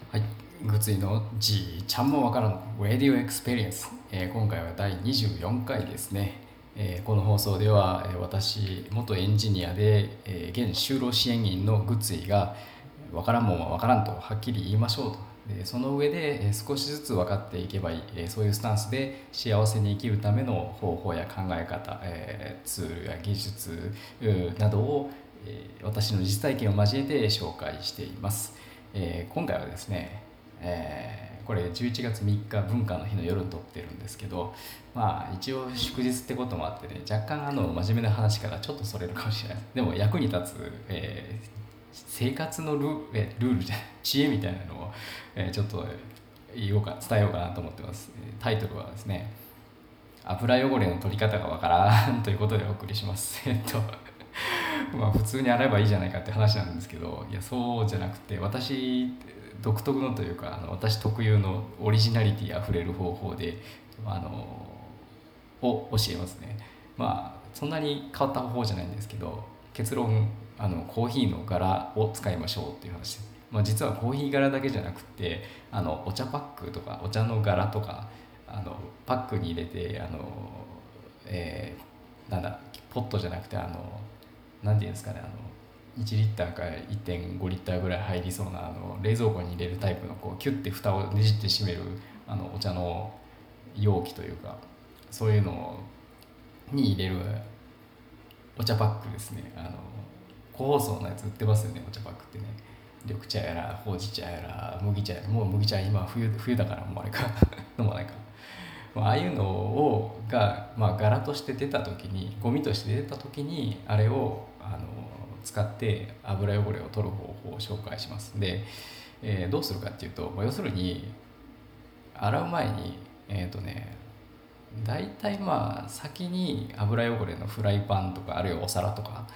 はい、グツイのじーちゃんもわからんラディオエクスペリエンス、今回は第24回ですね。この放送では、私元エンジニアで、現就労支援員のグツイがわからんもんはわからんとはっきり言いましょうと。でその上で、少しずつ分かっていけばいい、そういうスタンスで幸せに生きるための方法や考え方、ツールや技術などを、私の実体験を交えて紹介しています。今回はですね、これ11月3日文化の日の夜に撮ってるんですけど、まあ一応祝日ってこともあってね、若干真面目な話からちょっとそれるかもしれない。でも役に立つ、生活のルールじゃない知恵みたいなのを、ちょっと伝えようかなと思ってます。タイトルはですね、油汚れの取り方がわからんということでお送りします。まあ普通に洗えばいいじゃないかって話なんですけど、いやそうじゃなくて、私独特のというか、私特有のオリジナリティあふれる方法であのを教えますね。まあそんなに変わった方法じゃないんですけど、結論コーヒーの柄を使いましょうっていう話です。まあ、実はコーヒー柄だけじゃなくて、お茶パックとかお茶の柄とかパックに入れてえなんだポットじゃなくてなんていうんですかね、1リッターか1.5リッターぐらい入りそうな冷蔵庫に入れるタイプのこうキュッて蓋をねじって閉めるお茶の容器というか、そういうのに入れるお茶パックですね。個包装のやつ売ってますよね、お茶パックってね。緑茶やらほうじ茶やら麦茶やら、もう麦茶今冬だからもうあれか飲まないか。ああいうのまあ、柄として出た時にゴミとして出た時にあれを使って油汚れを取る方法を紹介しますで、どうするかっていうと、まあ、要するに洗う前に大体まあ先に油汚れのフライパンとかあるいはお皿とか、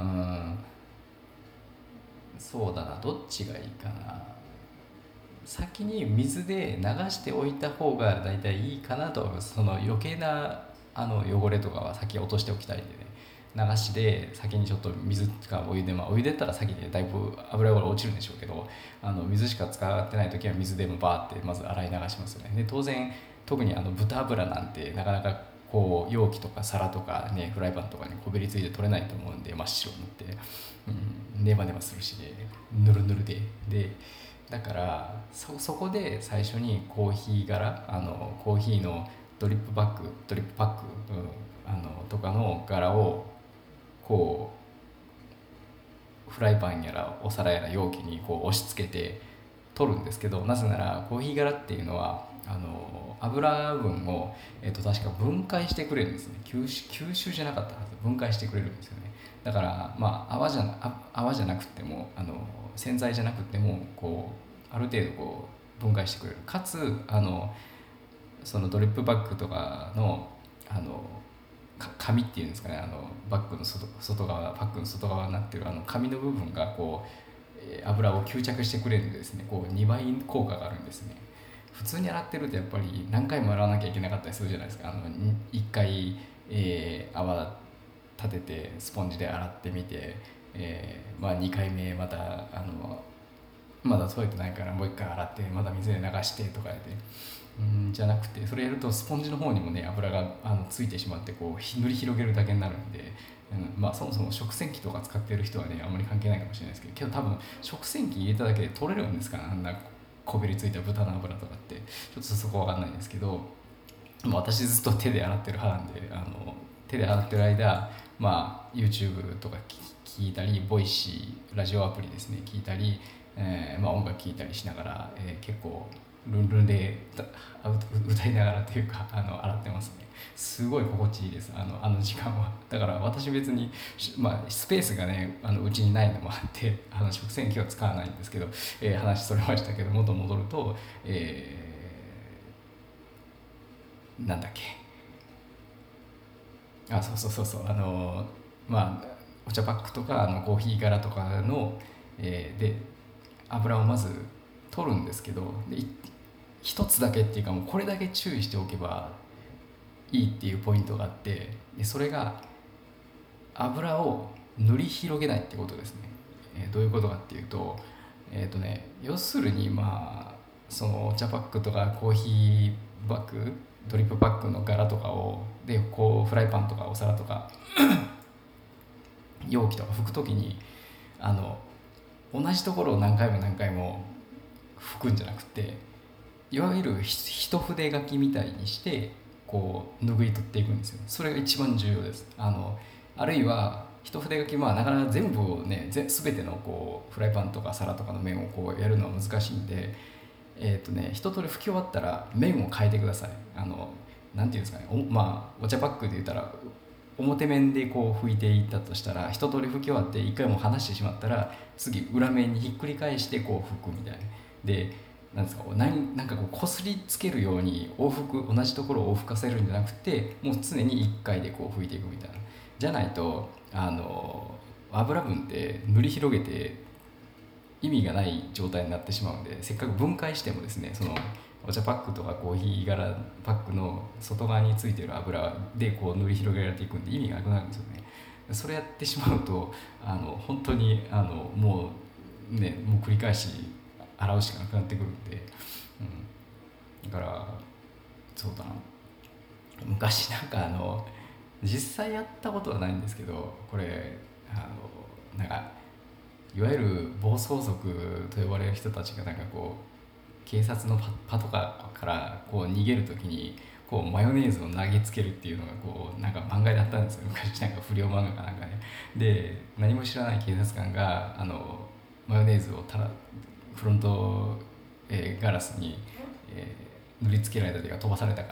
そうだな、どっちがいいかな。先に水で流しておいた方が大体いいかなと思います。その余計な汚れとかは先落としておきたいんでね、流しで先にちょっと水かお湯で、まあお湯でやったら先でだいぶ油汚れ落ちるんでしょうけど、水しか使ってない時は水でもバーってまず洗い流しますよね。で当然特に豚油なんてなかなかこう容器とか皿とかねフライパンとかにこびりついて取れないと思うんで、真っ白になって、ネバネバするしね、ぬるぬるでだからそこで最初にコーヒー柄コーヒーのドリップパック、とかの柄をこうフライパンやらお皿やら容器にこう押し付けて取るんですけど、なぜならコーヒー柄っていうのは油分を、確か分解してくれるんですね。吸収じゃなかったはず、分解してくれるんですよね。だからまあ泡じゃなくても洗剤じゃなくてもこうある程度こう分解してくれる。かつそのドリップバッグとかの紙っていうんですかね、バッグの外側パックの外側になってる紙の部分がこう油を吸着してくれるんでですね、こう2倍効果があるんですね。普通に洗ってるとやっぱり何回も洗わなきゃいけなかったりするじゃないですか。1回、泡立ててスポンジで洗ってみて、まあ、2回目まだ取れてないからもう1回洗ってまだ水で流してとかやってじゃなくて、それやるとスポンジの方にもね油がついてしまってこう塗り広げるだけになるんで、まあそもそも食洗機とか使ってる人はねあんまり関係ないかもしれないですけど、多分食洗機入れただけで取れるんですかね、あんなこびりついた豚の油とかって。ちょっとそこわかんないんですけど、まあ、私ずっと手で洗ってる派なんで手で洗ってる間、まあ、YouTube とか聞いたりボイシーラジオアプリですね聞いたり、まあ、音楽聴いたりしながら、結構ルンルンで歌いながらというか洗ってますね。すごい心地いいです、時間は。だから私別に、まあ、スペースがねうちにないのもあって食洗機は使わないんですけど、話それましたけど元戻ると、なんだっけ、そうまあお茶パックとかコーヒー柄とかの、で油をまず取るんですけど、一つだけっていうかもうこれだけ注意しておけばいいっていうポイントがあって、でそれが油を塗り広げないってことですね。どういうことかっていうと、 要するにそのお茶パックとかコーヒーバッグ、ドリップパックの柄とかをでこうフライパンとかお皿とか容器とか拭くときに同じところを何回も何回も拭くんじゃなくて、いわゆる一筆書きみたいにしてこう拭い取っていくんですよ。それが一番重要です。あるいは一筆書き、なかなか全部をね全てのこうフライパンとか皿とかの面をこうやるのは難しいんで、一通り拭き終わったら面を変えてください。なんていうんですかね、お茶パックで言ったら表面でこう拭いていったとしたら、一通り拭き終わって一回も離してしまったら次裏面にひっくり返してこう拭くみたいな。でなんですか、なんかこうこすりつけるように同じところを往復かせるんじゃなくて、もう常に1回でこう拭いていくみたいな。じゃないと油分って塗り広げて意味がない状態になってしまうんで、せっかく分解してもですね、そのお茶パックとかコーヒー柄パックの外側についている油でこう塗り広げられていくんで意味がなくなるんですよね。それやってしまうと本当にもう繰り返し洗うしかなくなってくるんで、だからそうだな、昔なんか実際やったことはないんですけど、これなんかいわゆる暴走族と呼ばれる人たちがなんかこう警察のパトカーからこう逃げるときにこうマヨネーズを投げつけるっていうのがこうなんか漫画であったんですよ、昔。なんか不良漫画かなんかね。で何も知らない警察官がマヨネーズをフロント、ガラスに、塗りつけられたというか飛ばされたから、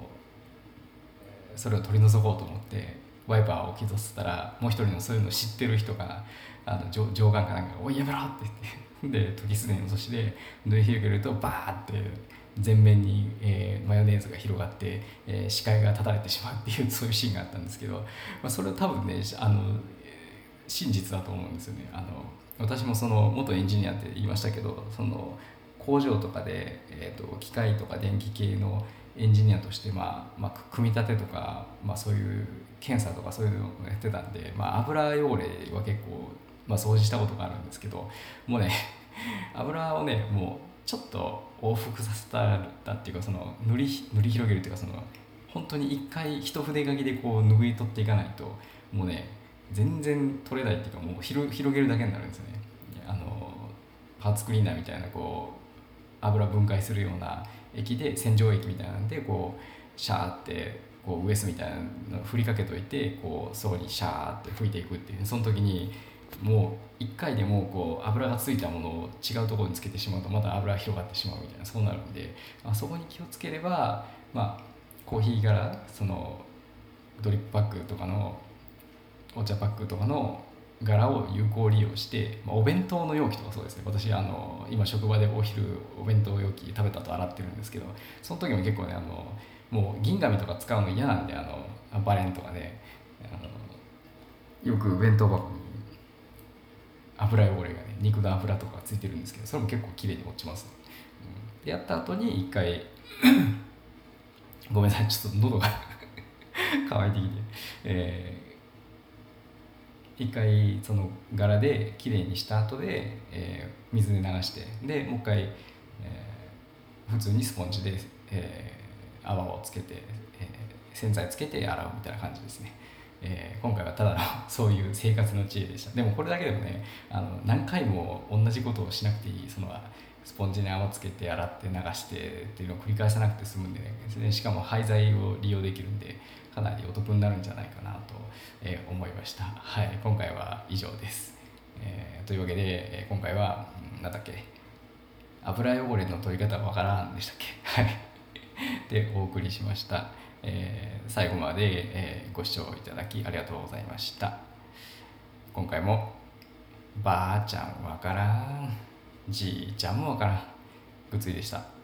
それを取り除こうと思ってワイパーを起動させたら、もう一人のそういうのを知ってる人が上官かなんかが「おいやめろ!」って言ってで時すでに遅しで塗り広げるとバーって全面に、マヨネーズが広がって、視界が立たれてしまうっていうそういうシーンがあったんですけど、それは多分ね真実だと思うんですよね。私もその元エンジニアって言いましたけど、その工場とかで、機械とか電気系のエンジニアとして、組み立てとか、そういう検査とかそういうのをやってたんで、油汚れは結構、掃除したことがあるんですけど、もうね油をねもうちょっと往復させたっていうか、その塗り広げるっていうか、その本当に一回一筆書きでこう拭い取っていかないともうね全然取れないっていうか、もう広げるだけになるんですよね。パーツクリーナーみたいなこう油分解するような液で、洗浄液みたいなんでこうシャーってこうウエスみたいなのを振りかけといて、こうそこにシャーって拭いていくっていう、その時にもう1回でもこう油がついたものを違うところにつけてしまうとまた油が広がってしまうみたいな、そうなるんで、そこに気をつければ、コーヒー柄そのドリップパックとかのお茶パックとかの柄を有効利用して、お弁当の容器とかそうですね。私今職場でお昼お弁当容器食べた後洗ってるんですけど、その時も結構ねもう銀紙とか使うの嫌なんで、バレンとかね、よく弁当箱に油汚れがね、肉の油とかついてるんですけど、それも結構綺麗に落ちます、でやった後に一回ごめんなさい、ちょっと喉が乾いてきて、一回その柄で綺麗にした後で、水で流して、でもう一回、普通にスポンジで、泡をつけて、洗剤つけて洗うみたいな感じですね。今回はただのそういう生活の知恵でした。でもこれだけでもね何回も同じことをしなくていい、そのスポンジに泡つけて洗って流してっていうのを繰り返さなくて済むんでね、しかも廃材を利用できるんでかなりお得になるんじゃないかなと、思いました。はい、今回は以上です。というわけで、今回はなんだっけ、油汚れの取り方わからんでしたっけはいでお送りしました。最後まで、ご視聴いただきありがとうございました。今回もばあちゃんわからん、じいちゃんもわからん、ぐついでした。